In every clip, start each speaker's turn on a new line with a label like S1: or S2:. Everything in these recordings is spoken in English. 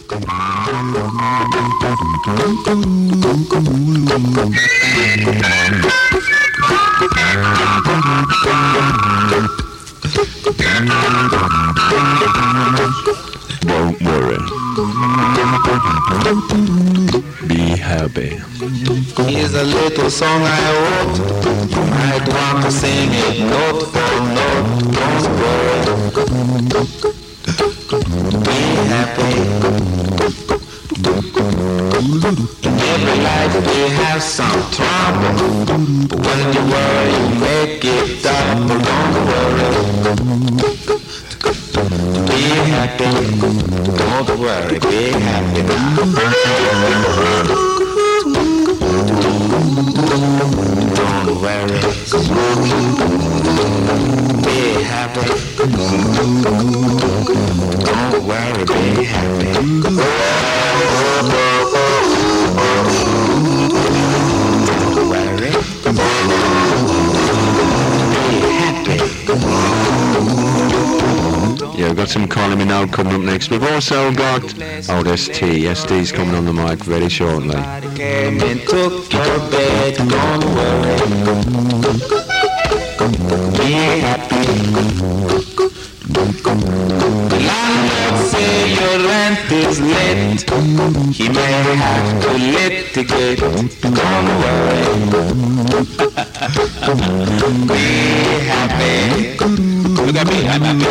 S1: Don't worry. Be happy.
S2: Here's a little song I wrote. You might want to sing it note for note. Don't worry. Be happy. In every life we have some trouble, but when you worry you make it double. Don't worry. Be happy. Don't worry. Be happy now. Don't worry. Be happy. Don't worry, be happy. Don't worry. Be happy.
S1: Yeah, we've got some Kylie Minogue coming up next. We've also got old ST. ST's coming on the mic very shortly.
S2: Came and took your bed. Don't worry. Be happy. The landlord say your rent is late. He may have to litigate. Don't worry. Be happy. Look at me, I'm happy.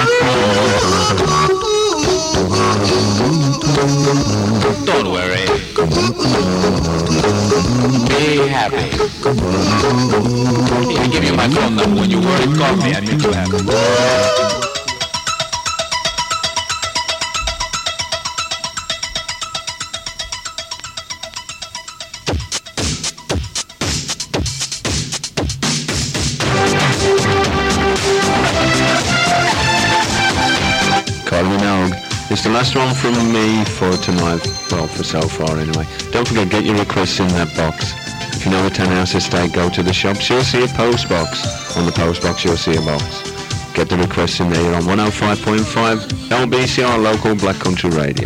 S2: Don't worry. Be happy. I'll give you my phone number. When you worry, call me. I make you happy.
S1: It's the last one from me for tonight, well, for so far anyway. Don't forget, get your requests in that box. If you know a Townhouse estate, go to the shops, you'll see a post box. On the post box, you'll see a box. Get the requests in there on 105.5 LBCR Local Black Country Radio.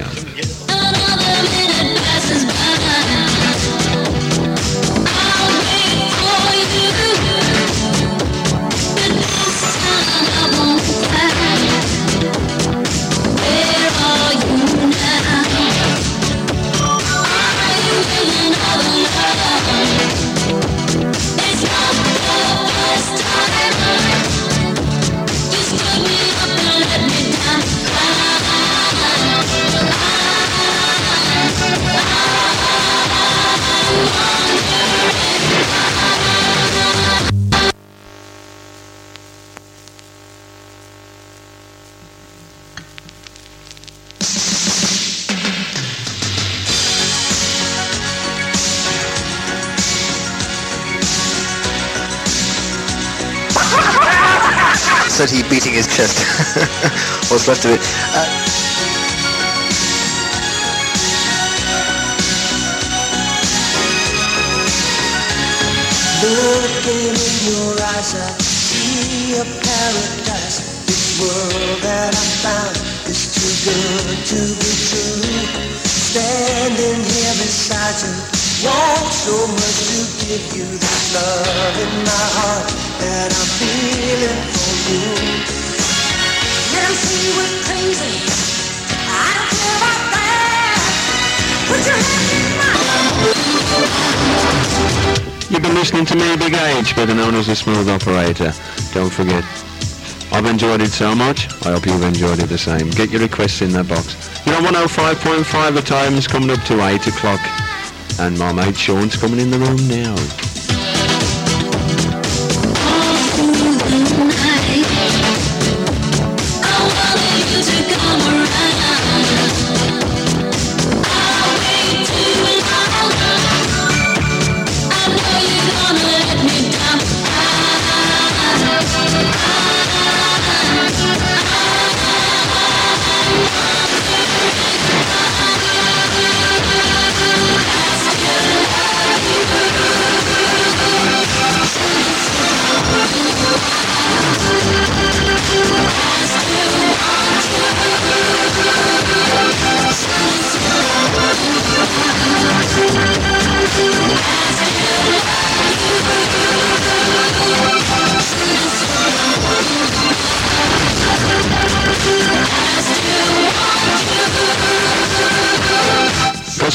S3: Said he beating his chest. What's left of it?
S4: Looking in your eyes, I see a paradise. This world that I found is too good to be true. Standing here beside you, want so much to give you this love in my heart that I'm feeling for you. Nancy was crazy, I don't care about that. Put your hand in my love.
S1: You've been listening to me, Big H, better known as the Smooth Operator. Don't forget, I've enjoyed it so much, I hope you've enjoyed it the same. Get your requests in that box. You're on 105.5, the time's coming up to 8 o'clock. And my mate Sean's coming in the room now.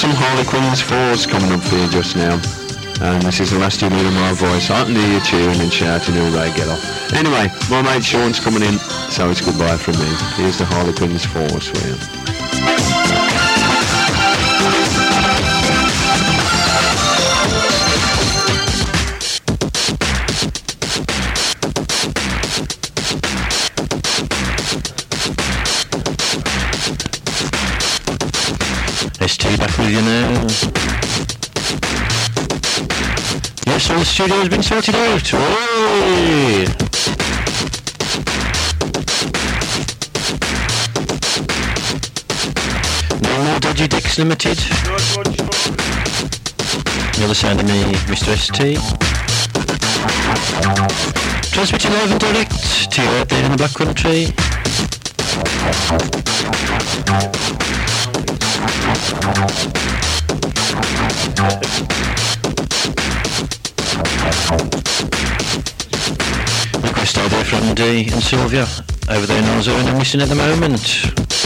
S1: some Harlequins 4s coming up for you just now. And this is the last you need of my voice. I can hear you cheering and shouting, hooray, get off. Anyway, my mate Sean's coming in, so it's goodbye from me. Here's the Harlequins 4s for you.
S5: ST back with you now. Yes, all the studio has been sorted out. Oi! No more Dodgy Dicks Limited. The other sound of me, Mr. ST. Transmitting live and direct to you out there in the Black Country. Request idea from Dee and Sylvia over there in Ozone and missing at the moment.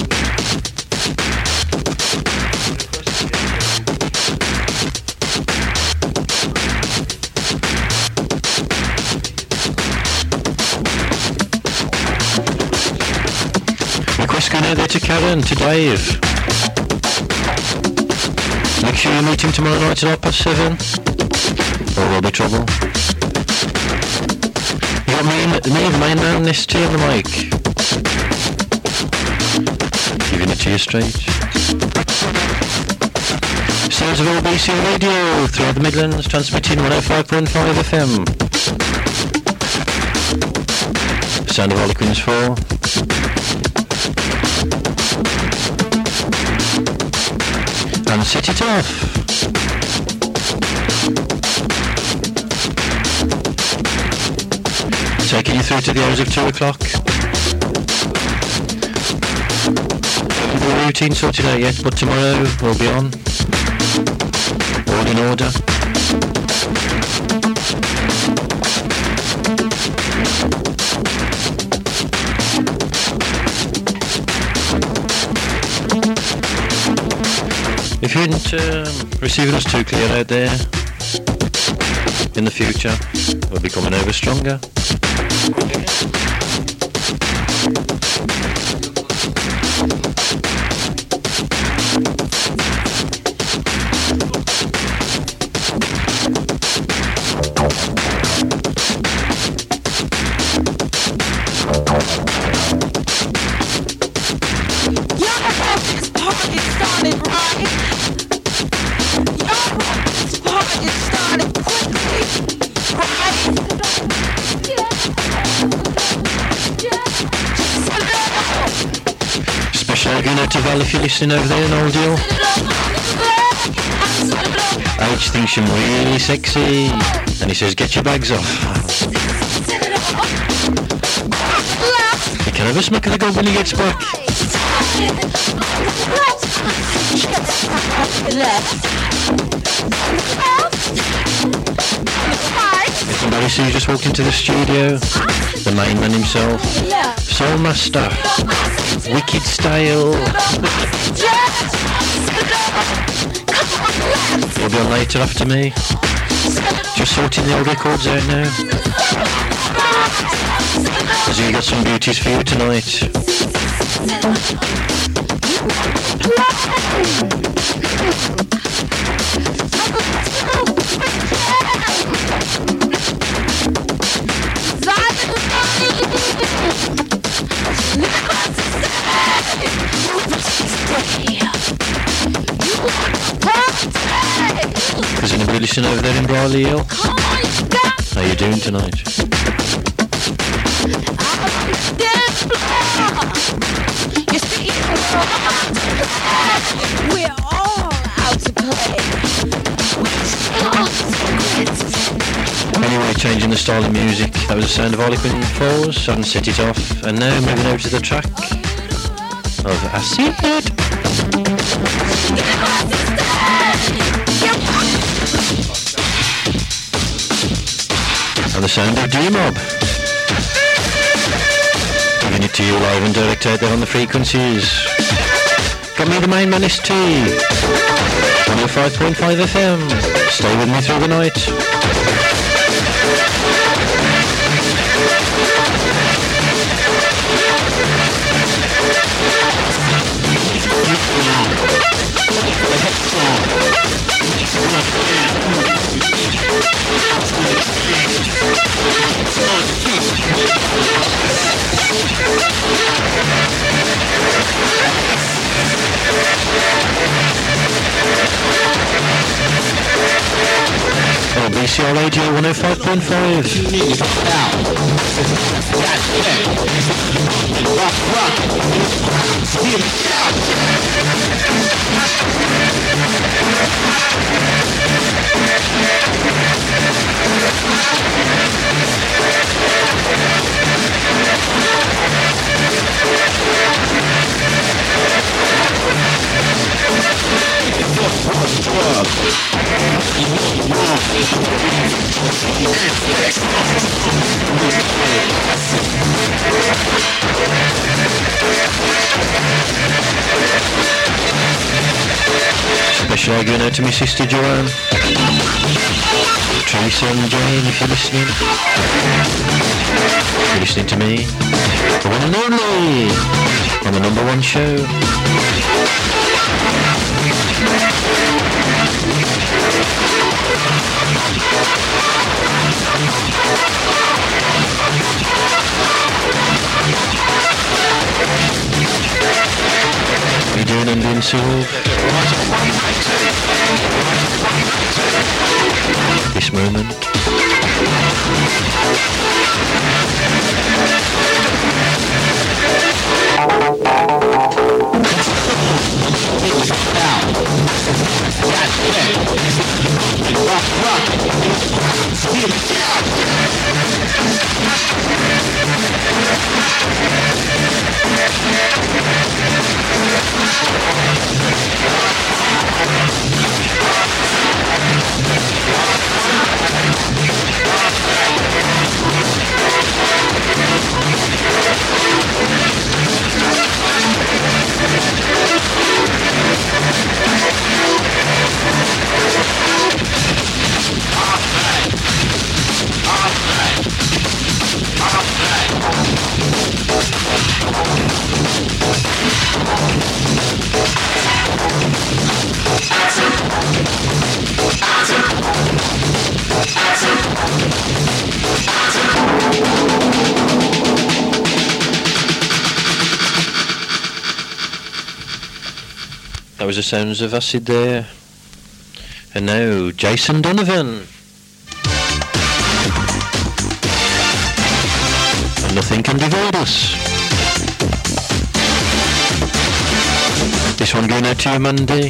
S5: Request going out there to Karen, to Dave. Make sure you meet him tomorrow night at 7:30, or there'll be trouble. You got me and the main man, this tea on the mic. Giving it to you straight. Sounds of LBC Radio throughout the Midlands, transmitting 105.5 FM. Sound of Harlequins 4. And set it off. Taking you through to the hours of 2 o'clock. The routine sorted out yet, but tomorrow we'll be on. All in order. If you didn't receive us too clear out there, in the future, we'll be coming over stronger. If you're listening over there, an old deal. H thinks you're really sexy, and he says, get your bags off. You can have a smack of the gob when he gets back. It's embarrassing, you just walked into the studio. The main man himself. Soul Master. Wicked style. You'll be on later after me. Just sorting the old records out now. As you got some beauties for you tonight. Is anybody listening over there in Brawley Hill? How you doing tonight?
S6: We're all out to play.
S5: Anyway, changing the style of music. That was the sound of Harlequin 4s and set it off. And now moving over to the track of Acid. And the sound of D-Mob. Giving it to you live and direct out there on the frequencies. Got me the main man, ST. 105.5 FM. Stay with me through the night. BCR Radio 105.5. Special going out to my sister Joanne, Tracy and Jane, if you're listening. If you're listening to me, the one and only, on the number one show. How you doing, Invincible? This moment. That was the sounds of Acid there. And now, Jason Donovan. And nothing can divide us. This one going out to you, Mandy.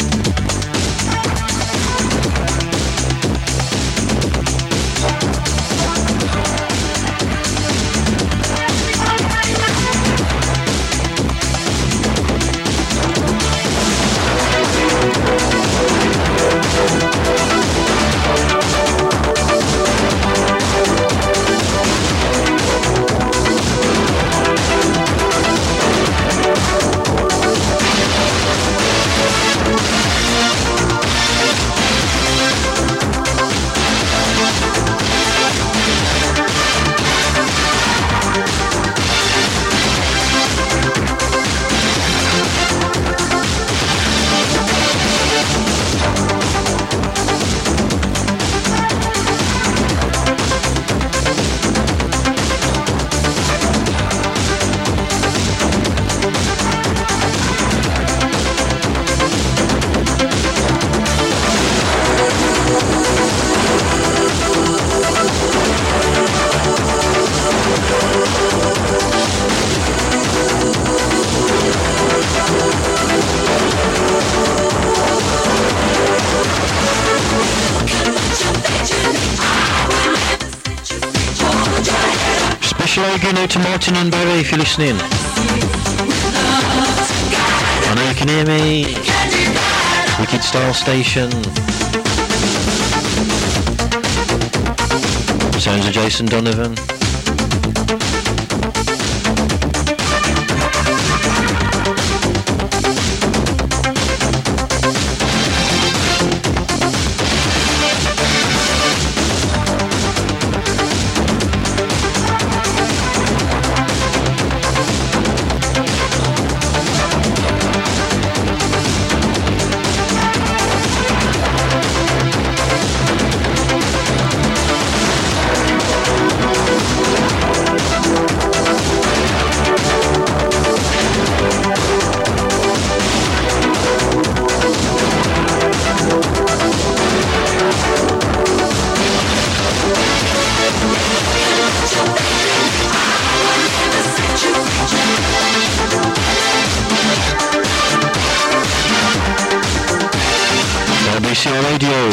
S5: Going out to Martin and Barry if you're listening. I know you can hear me. Wicked Style Station. Sounds of Jason Donovan. Radio.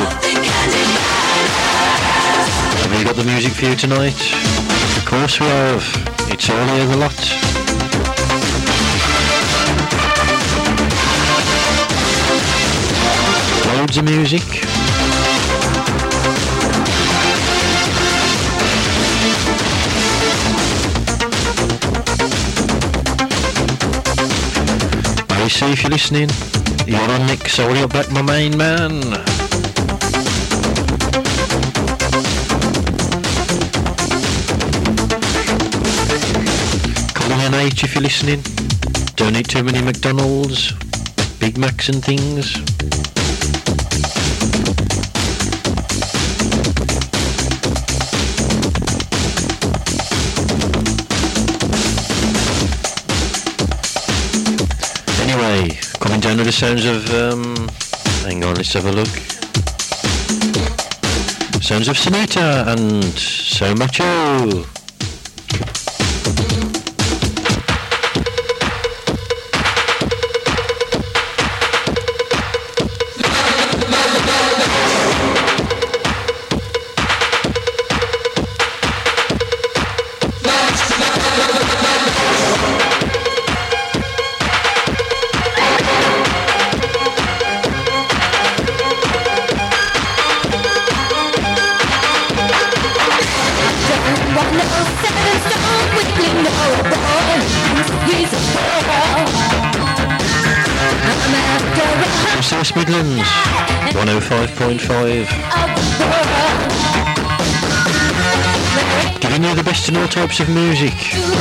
S5: Have we got the music for you tonight? Of course we have. It's all here, the lot. Loads of music. Barry C, if you're listening, you're on Nick, so you're back, my main man. Colin NH, if you're listening, don't eat too many McDonald's, Big Macs and things. Anyway, coming down to the sounds of, hang on, let's have a look. Sounds of Sonata and So Macho. South Midlands, 105.5. Giving you the best in all types of music.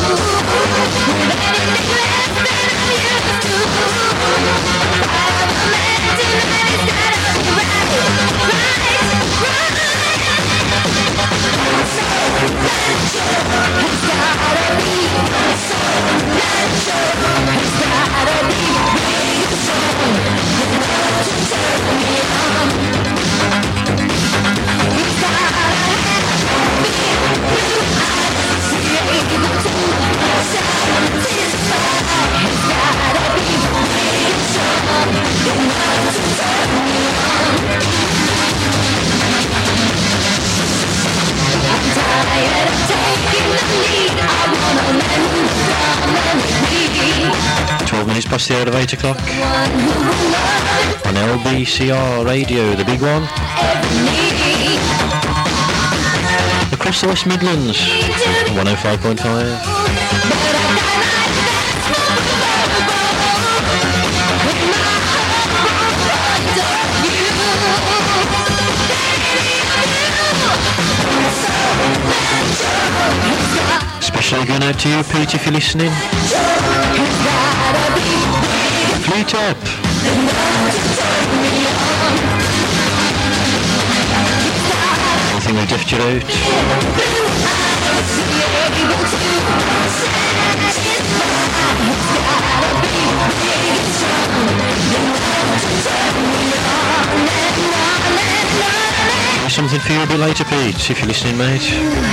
S5: Past the hour of 8 o'clock on LBCR Radio, the big one, across the West Midlands, 105.5. Especially going out to you, Pete, if you're listening. Fleet up. Anything will dift you out. There's something for you a bit later, Pete, if you're listening, mate.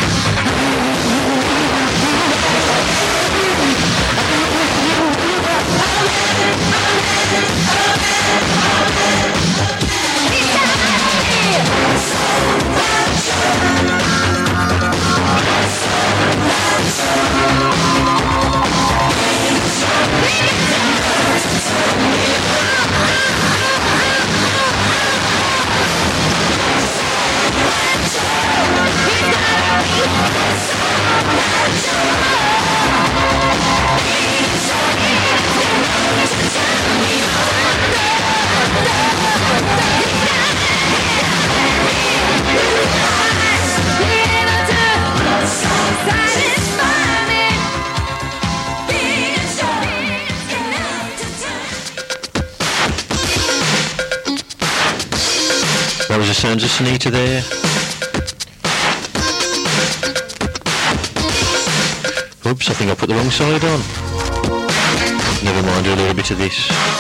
S5: That was the sounds of Sonata there. Oops, I think I put the wrong side on. Never mind, do a little bit of this.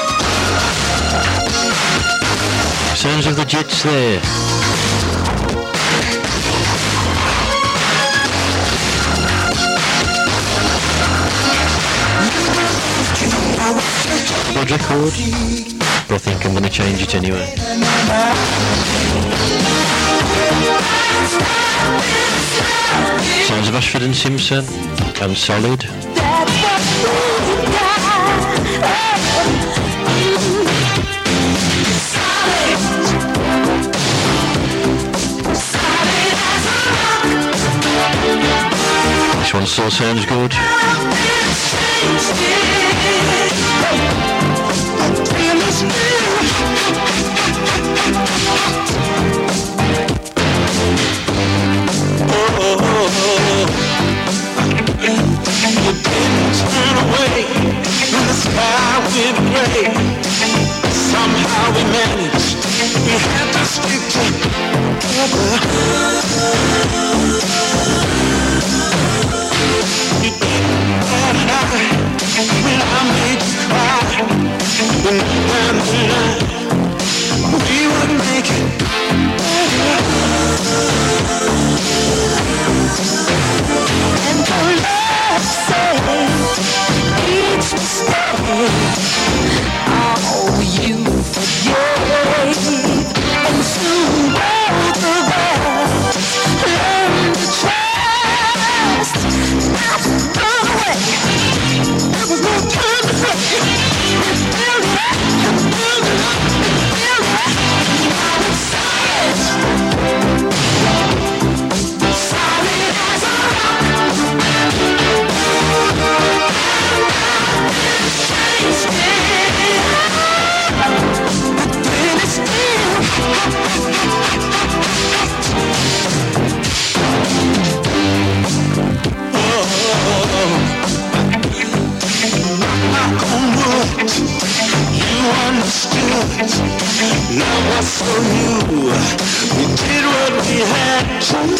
S5: Sounds of the Jets there. Good record. but I think I'm going to change it anyway. Sounds of Ashford and Simpson and Solid. This one still sounds good.
S2: You didn't turn away when the sky went gray. Somehow we managed, we had to stick together. You didn't bat an eye when I made you cry. When we ran the line, we would make it better. And for love's sake, each mistake, oh, you forgave. And soon both of us learned to trust. Not to run away. There was no time to play. We built it up and built it up and built it up. Now it's solid. Solid as a rock. Love was so new. We did what we had to do.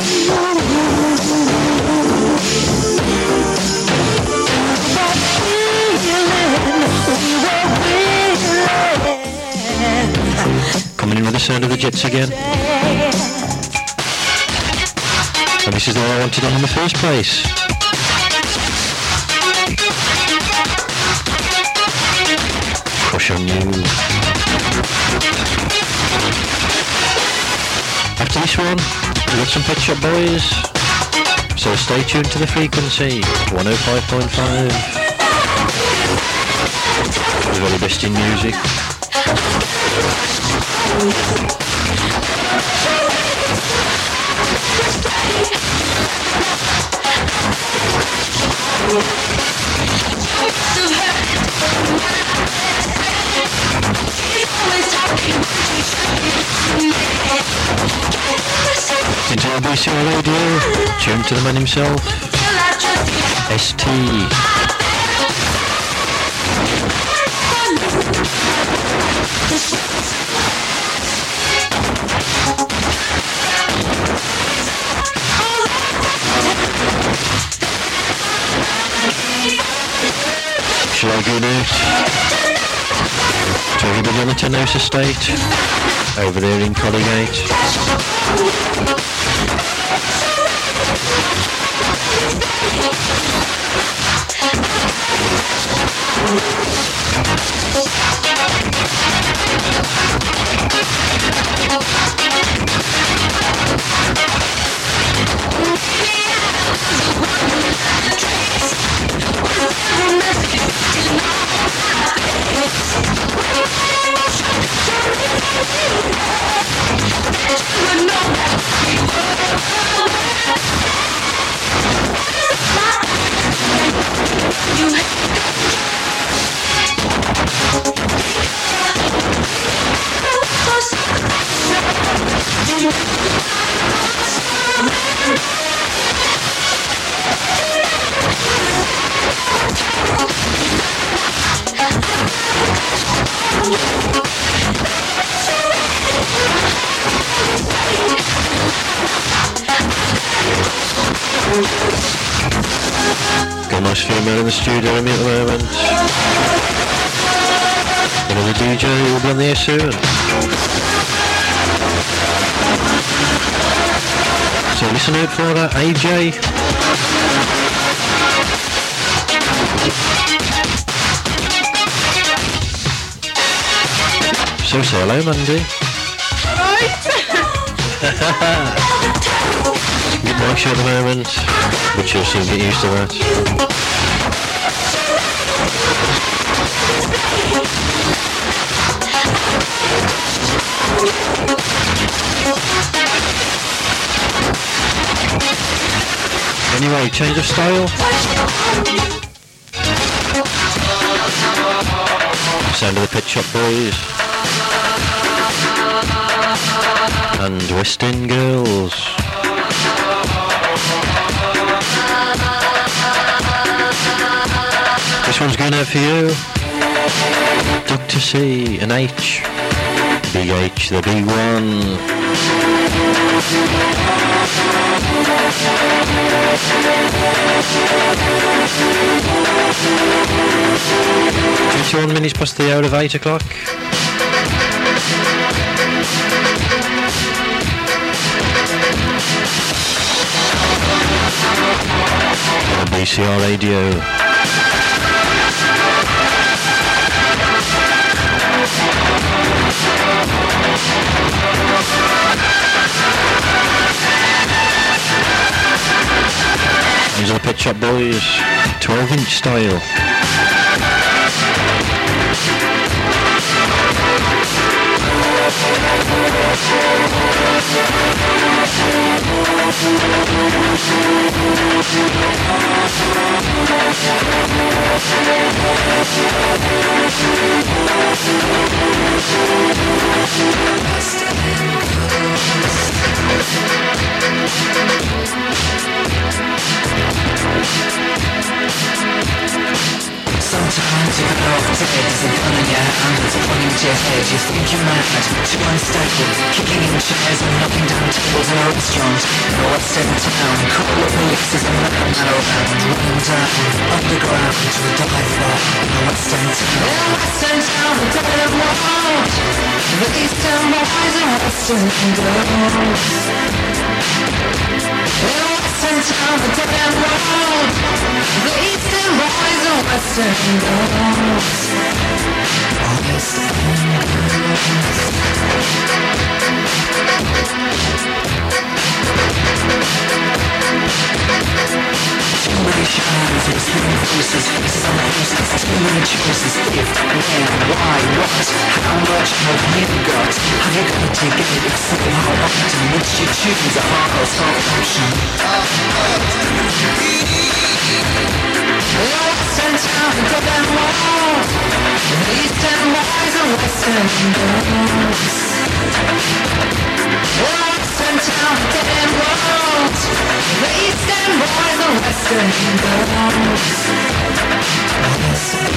S2: That feeling we were feeling.
S5: Coming in with the sound of the Jets again. And this is the one I wanted on in the first place. Crush on you. After this one, we've got some Pet Shop Boys. So stay tuned to the frequency, 105.5. The very best in music. Into RBC Radio, tuned to the man himself, ST. Shall I go out to everybody on the Ten House Estate over there in Colligate? Got a nice female in the studio with me at the moment. Another DJ who will be on the air soon. So listen out for that, AJ. So say hello, Mandy. Good night show at the moment, but you'll soon get used to that. Anyway, change of style. Sound of the Pet Shop Boys. And West End Girls. This one's going out for you. Dr. C and H. Big H, the big one. 21 minutes past the hour of 8 o'clock. On BCR Radio. These are the Pet Shop Boys, 12-inch style.
S4: Sometimes you go off dead, there's a gun in your hand that's pointing to your head. You think you're mad, too unstable, kicking in chairs and knocking down tables in a restaurant in a West End town. Call the police as a madman around, running down underground to a dive bar in a West End town. In a West End town, the dead of world, the Eastern boys and Western girls. In a West End town, the dead of world, the Eastern boys and Western girls. Western Too many shadows, whispering voices, faces on posters. Too many choices. If, when, why, what, how much have you got? Have you got to get it? If so, how often? Which you choose, a hard or soft option? Western town, the dead and wild, the Eastern boys and Western girls. Western town, the dead and wild, the Eastern boys and Western girls. Western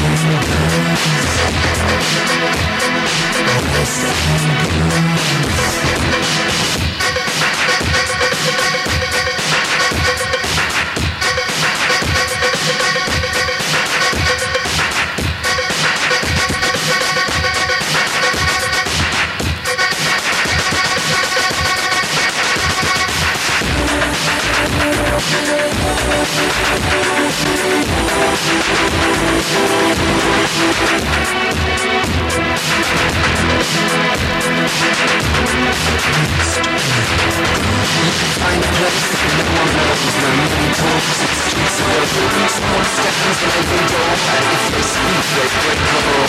S4: Find a place that no one knows, no moving talks, the streets are open, small steps at every door, and if they speak, they break the law.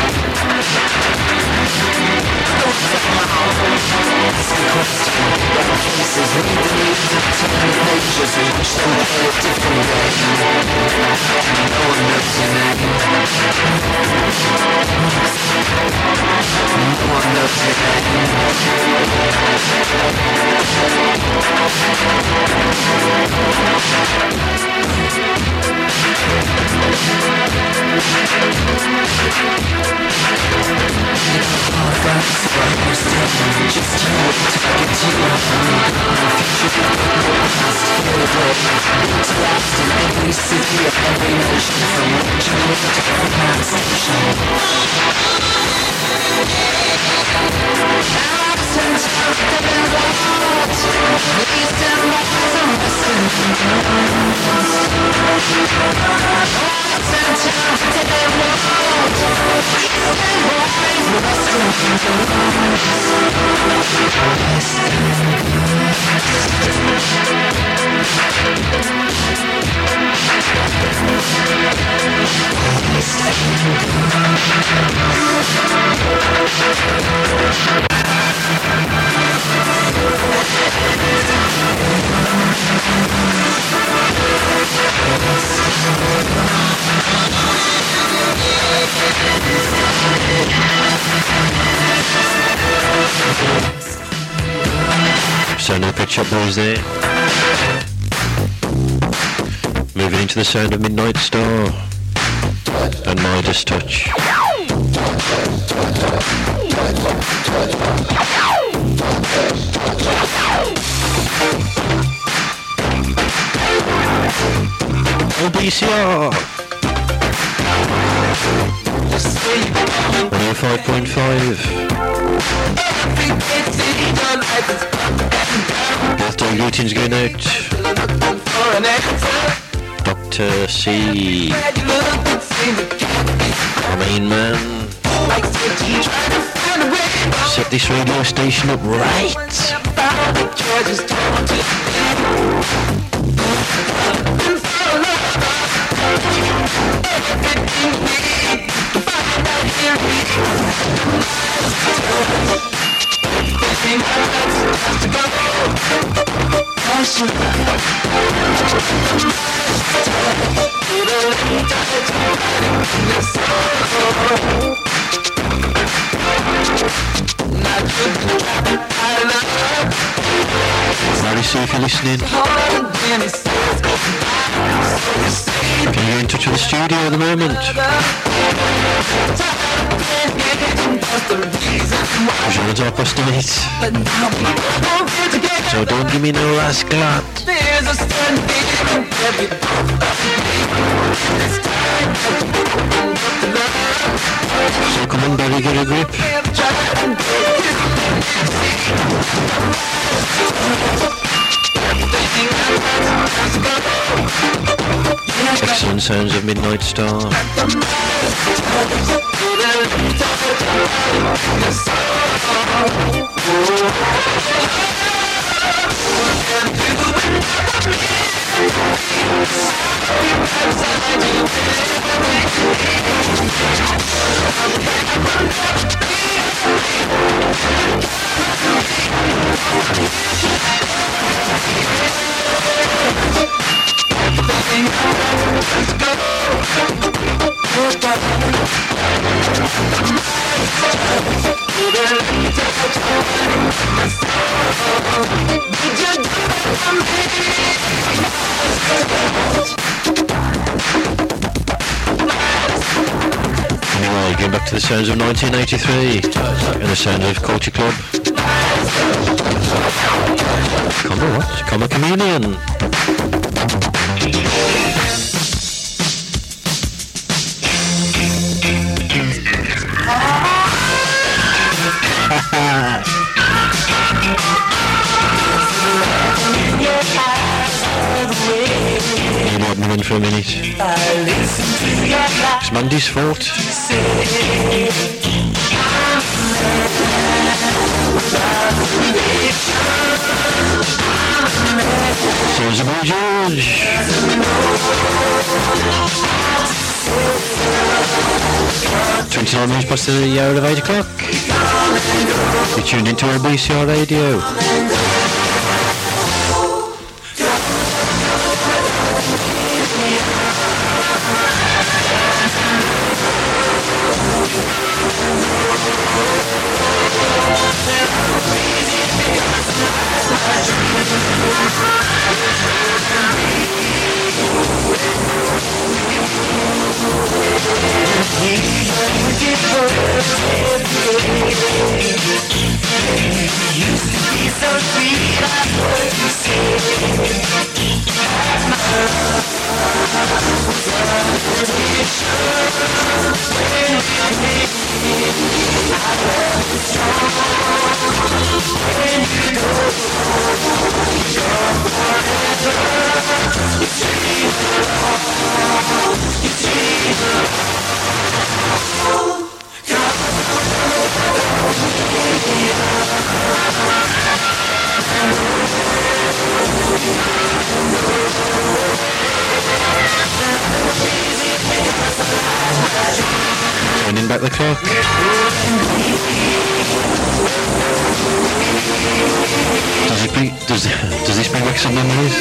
S4: Don't set my heart, ask a question, run cases, read the news and turn the pages, and watch them play a different game. No one knows your name. No one knows your every city of every nation, from regional to command station. Western town, dead and wild, the Eastern boys and Western girls. Western town, dead and wild, the Eastern boys and Western girls.
S5: Sound of the Pet Shop Boys there. Moving into the sound of Midnight Star and Midas Touch. LBCR 105.5. Birthday greetings going out. Dr. C, our main man. Set this radio station up right. Larry, see if you're listening. Can you get in touch with the studio at the moment? Jean's up estimate. So don't give me no rascal. So come on, Barry, get a grip. Excellent sounds of Midnight Star. Anyway, going back to the sounds of 1983 and the sound of Culture Club. Come what? Come a Chameleon. You want me in for a minute? It's Mandy's fault. So is about George. 29 minutes past the hour of 8 o'clock. You're tuned into LBCR Radio.
S2: Used to be so
S5: winding back the clock. Does this bring back some memories?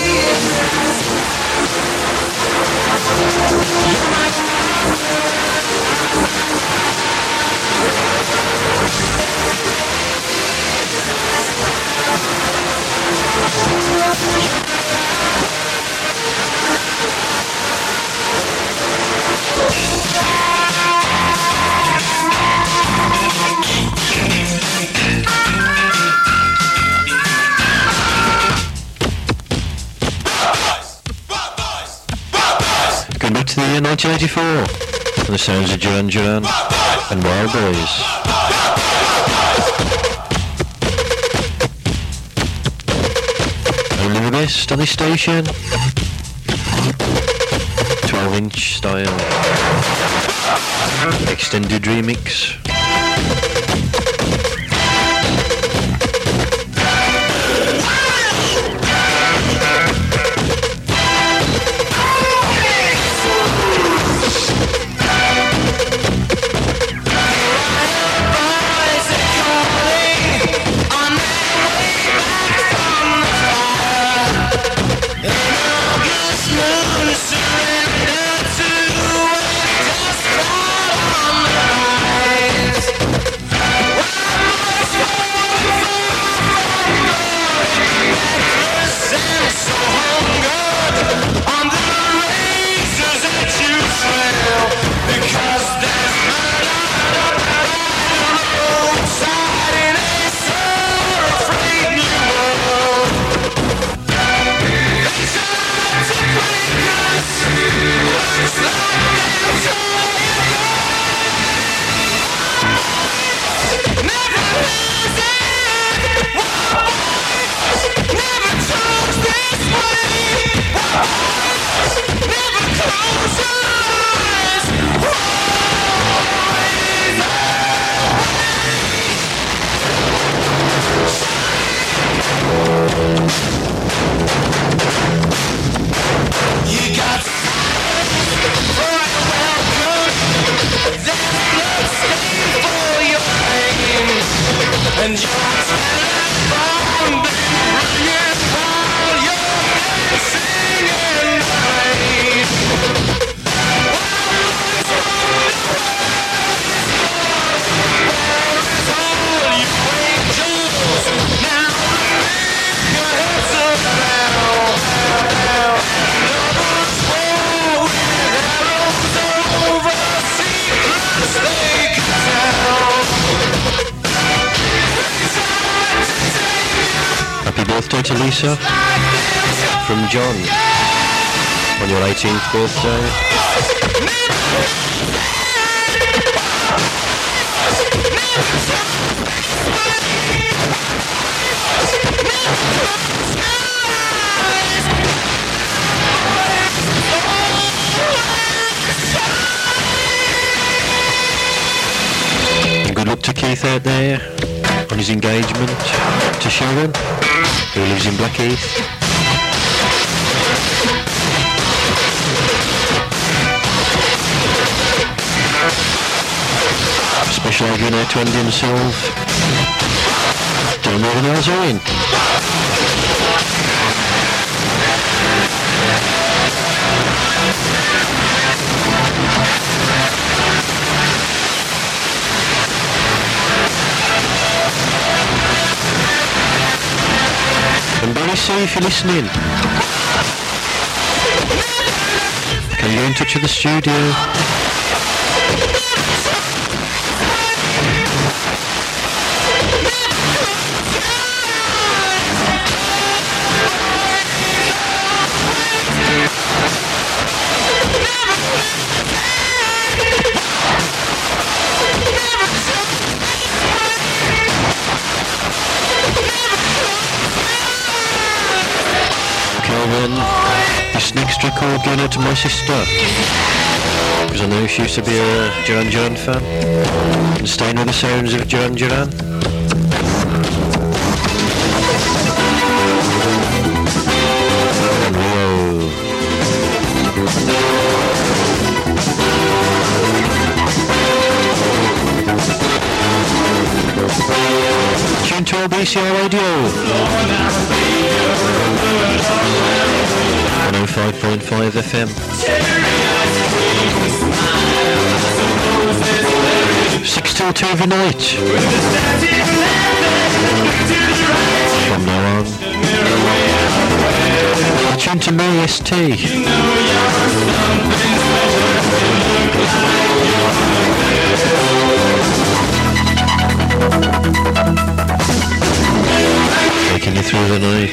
S5: Going back to the year 1984 and the sounds of Duran Duran and Wild Boys. Only the best on this station. 12-inch style. Extended remix. Birthday to Lisa from John on your 18th birthday. And good luck to Keith out there on his engagement to Sharon, who lives in Blackheath. Special going out to Andy himself. Don't know the else are in. And Barry C, if you're listening, can you get in touch with the studio? This next record going out to my sister, because I know she used to be a Duran Duran fan and staying with the sounds of Duran Duran. Whoa. LBCR Radio. 105.5 FM. 6 till 2 every night. From now on. Tune to me, ST. Taking you through the night.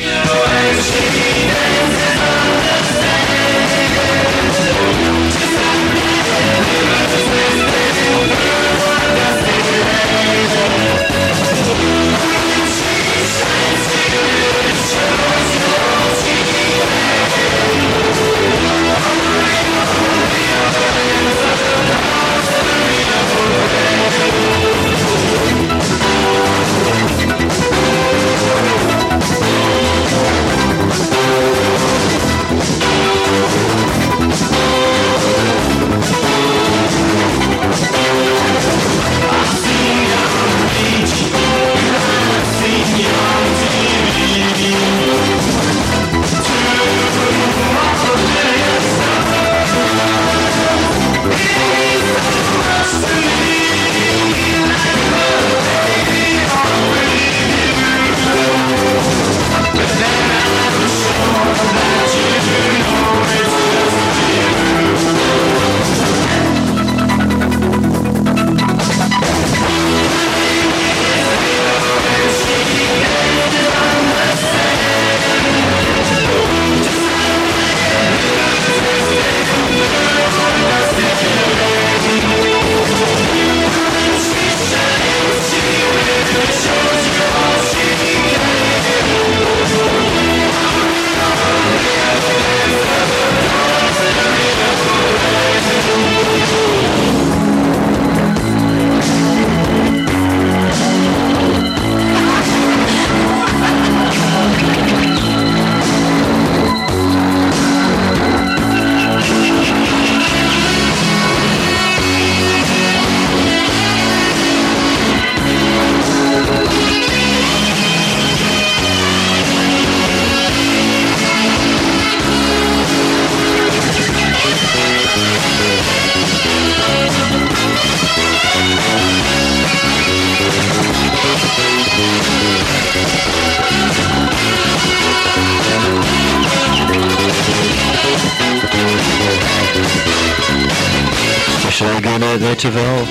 S5: To Val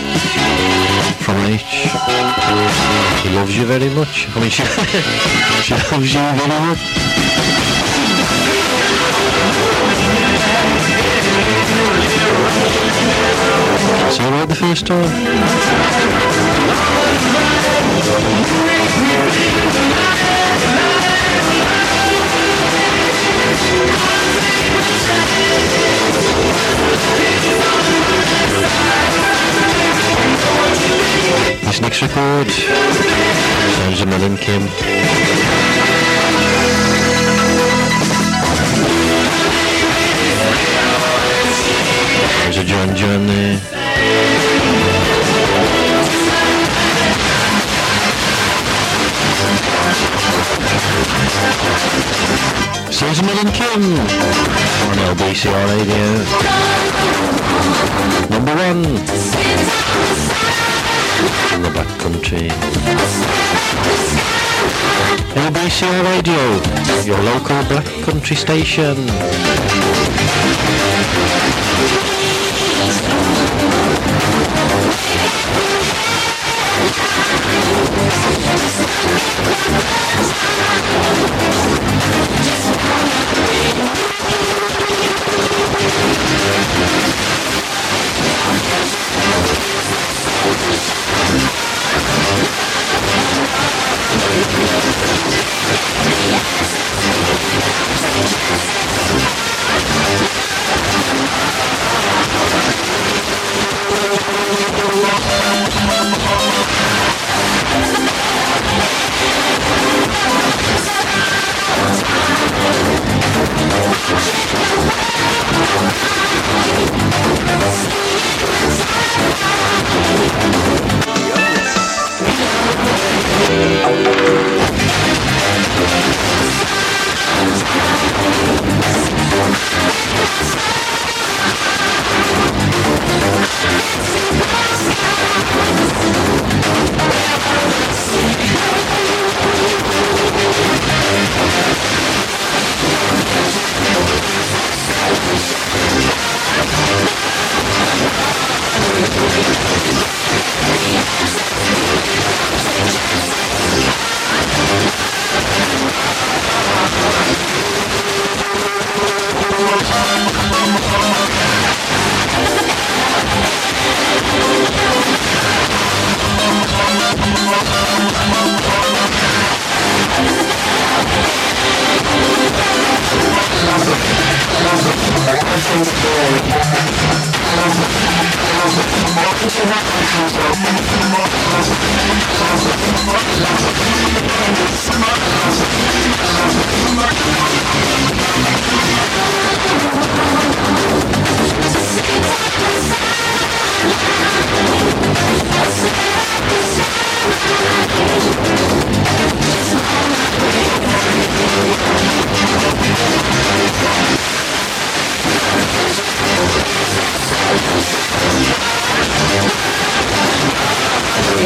S5: from H. She loves you very much. I mean, she loves you very much. It's all right the first time. This next record sounds of Mel and Kim. There's a John there. Sounds of Mel and Kim on LBCR Radio. Number 1 in the Black Country. LBCR Radio, your local Black Country station.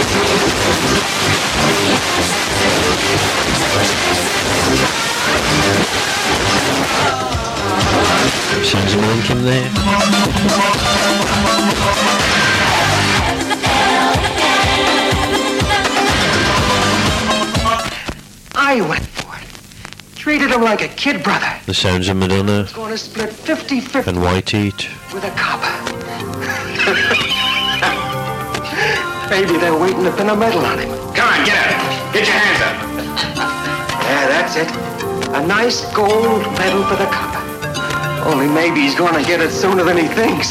S5: Sounds of Lincoln there.
S7: I went for it. Treated him like a kid brother.
S5: The sounds of Madonna
S7: Going to split 50-50
S5: and White Heat.
S7: with a copper. Maybe they're waiting to pin a medal on him.
S8: Come on, get up. Get your hands up.
S7: Yeah, that's it. A nice gold medal for the copper. Only maybe he's going to get it sooner than he thinks.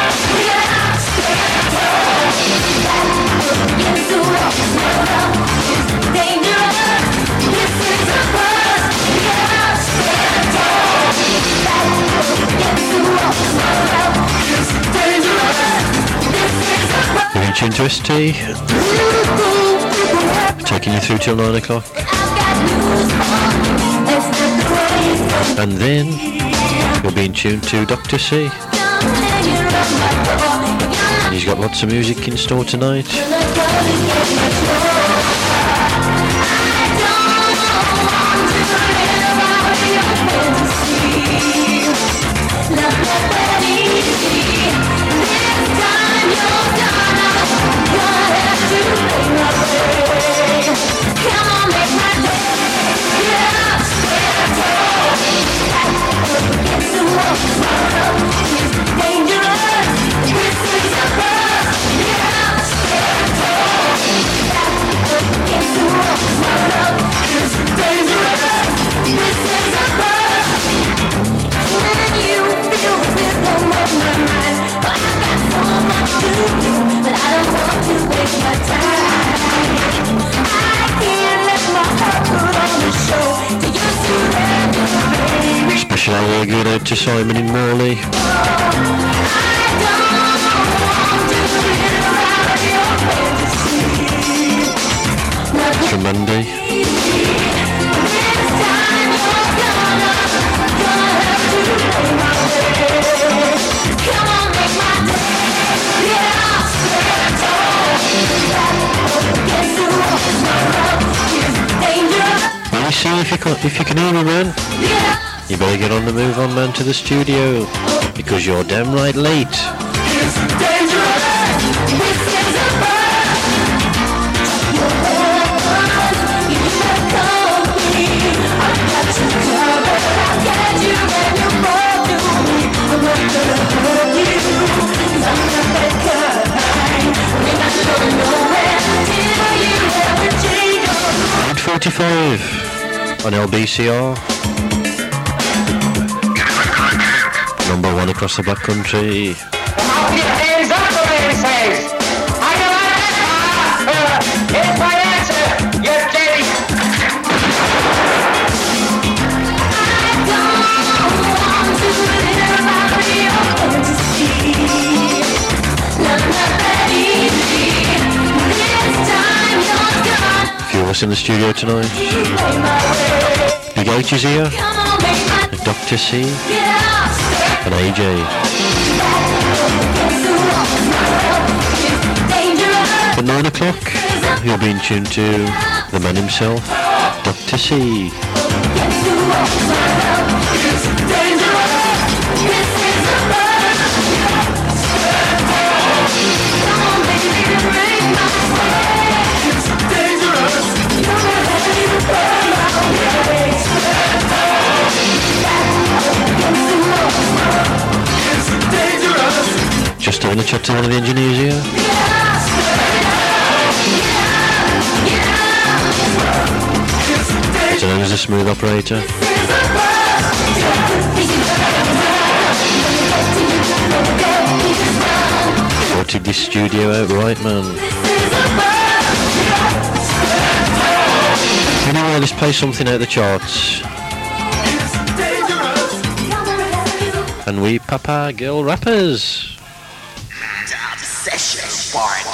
S5: You're in tune to ST. Taking you through till 9 o'clock. And then you'll be in tune to Dr. C. And he's got lots of music in store tonight. Special hour going out to Simon in Morley. From Monday. Well, see if you can hear me, man. You better get on the move on, man, to the studio, because you're damn right late. .45 on LBCR. Number 1 across the Black Country.
S7: Hands up, the man says. I don't like that. Here's my answer. You're kidding.
S5: Few of us in the studio tonight. Big H is here. Dr. C. And AJ. At 9 o'clock, you'll be in tune to the man himself, Dr. C. Just having a chat to one of the engineers here. So known as a smooth operator. Sorted this studio out right, man. Anyway, let's play something out of the charts. And we Papa Girl Rappers.
S4: Session Part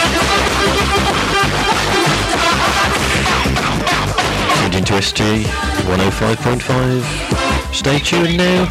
S4: 1.
S5: Into ST. 105.5. Stay tuned now.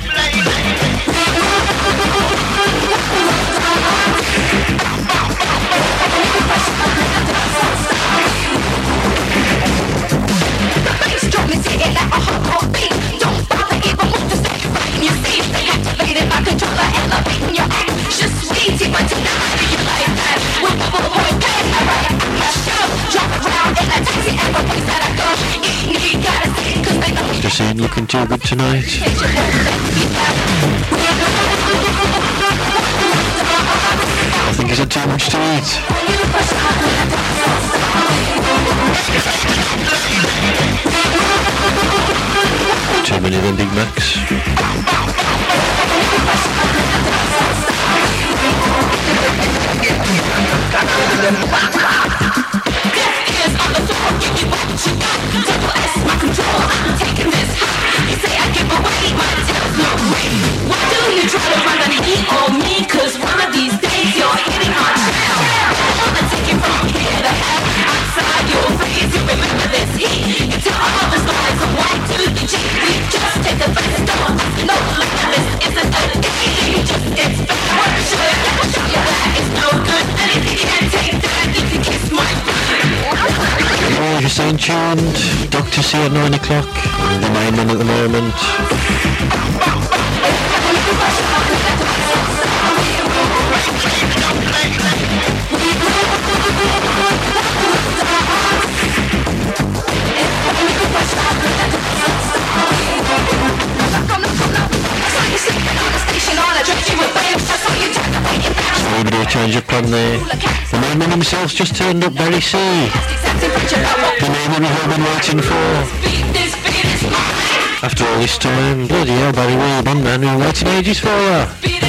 S5: Just saying, looking too good tonight. I think he's had too much to eat. Too many of them Big Macs.
S2: Cause one of these days you're hitting on trail. I'ma take it from here to hell. Outside you'll freeze, you remember this heat. You tell all the stories from Y to the G. We just take the best on. No, look at this isn't a game. You just, it's bad work. Show you that it's no good. And if you can't take that, you can kiss my butt.
S5: Oh, you're staying tuned. Dr. C at 9 o'clock. The main one at the moment. Everybody will change your plan there. The man himself's just turned up, Barry C. The man that we've all been waiting for. After all this time, bloody hell, Barry, where you been, man? We've been waiting ages for you.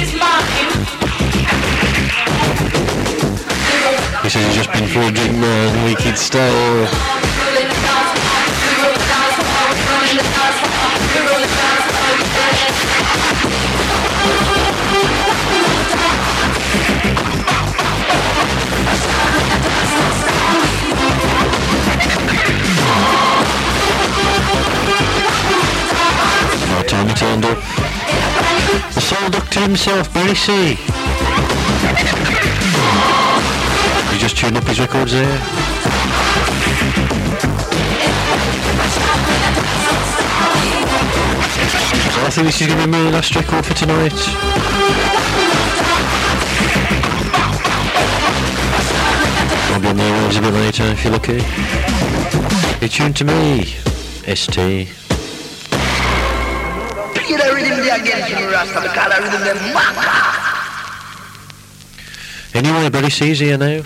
S5: He says he's just been for a drink, man. Wicked style. Time he turned up. The Soul Doctor himself, Barry C. He just tuned up his records there. So I think this is going to be my last record for tonight. I'll be on the airwaves a bit later if you're lucky. You're tuned to me, ST. Anyway, Barry C's here now.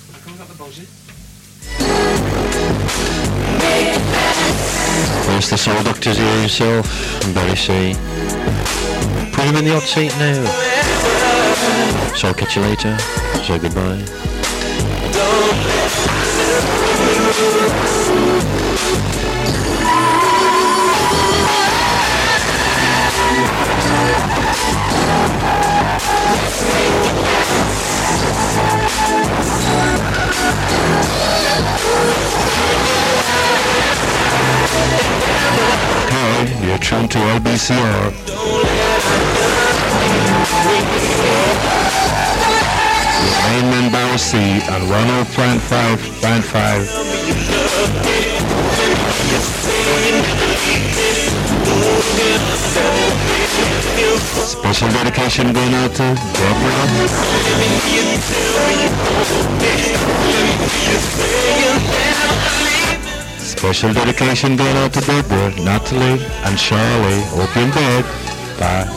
S5: There's the Soul Doctor's here himself, and Barry C. Put him in the hot seat now. So I'll catch you later. So goodbye.
S1: Hi, you're tuned to LBCR. Mainman Barry C and 105.5. Special dedication going out to Deborah. Special dedication going out to Deborah, Natalie, and Charlie. Hope you're in bed. Bye.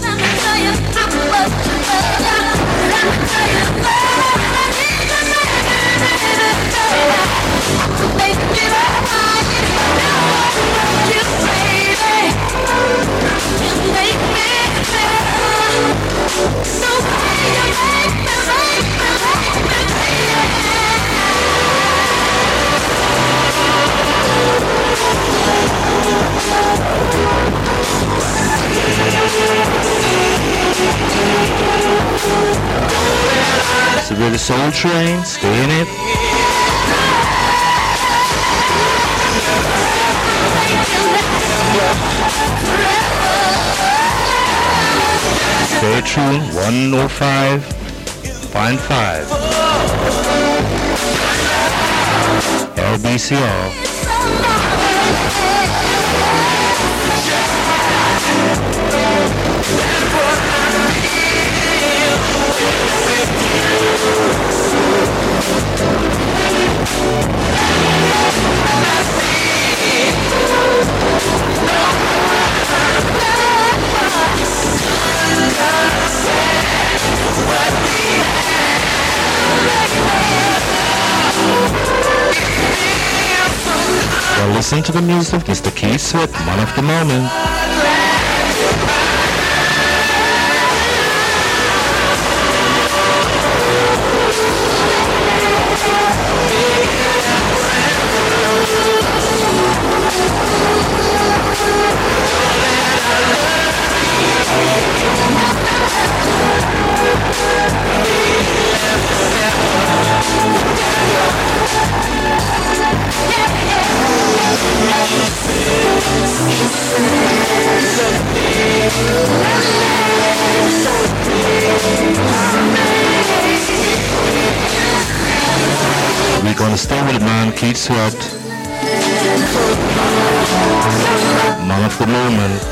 S1: So we're the Soul Train, stay in it.
S2: Yeah.
S5: Stay tuned, 105.5 LBCR. Well, listen to the music of Mr. Keith Sweat, Man of the Moment. We're gonna stay with the man Keith Sweat, Man of the Moment.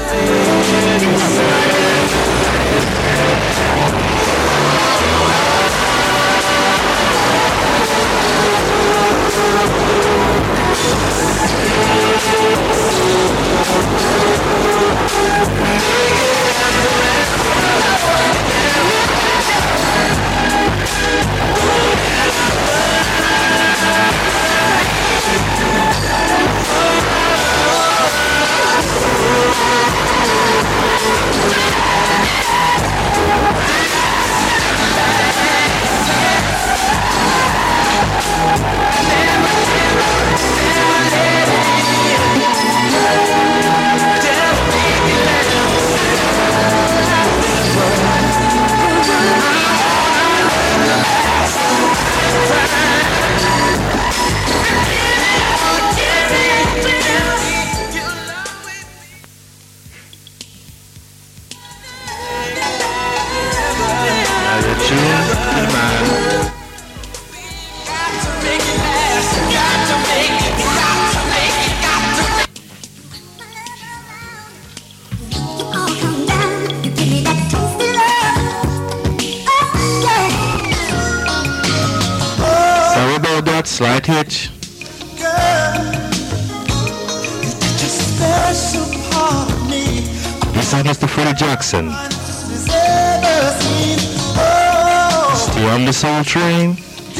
S5: Slight hitch. This song is to Freddie Jackson. Stay on the Soul Train.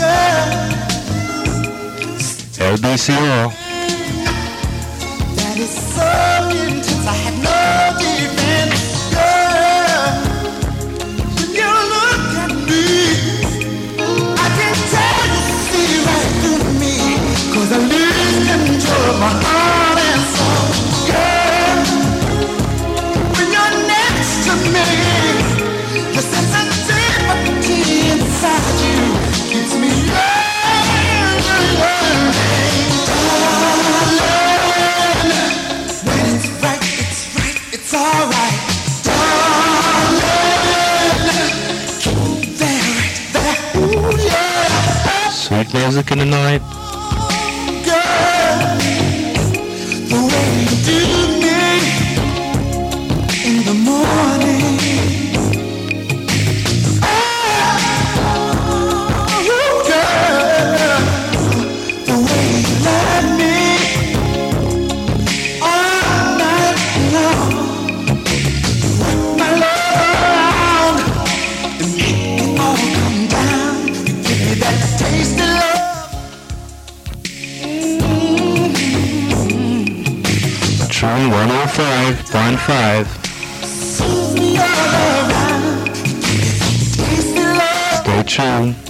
S5: LBCR.
S4: That is so intense, I have no defense. Girl, when you look at me, I can tell you see right through me, 'cause I lose control of my heart and soul. Girl, when you're next to me, the sensitivity inside you keeps me
S5: Sweet music in the night.
S4: Girl, the way you do me in the morning. Oh, girl, the way you love me all night long. My love around and make it all come down. You give me that taste of love.
S5: Tune 105.5. Stay tuned.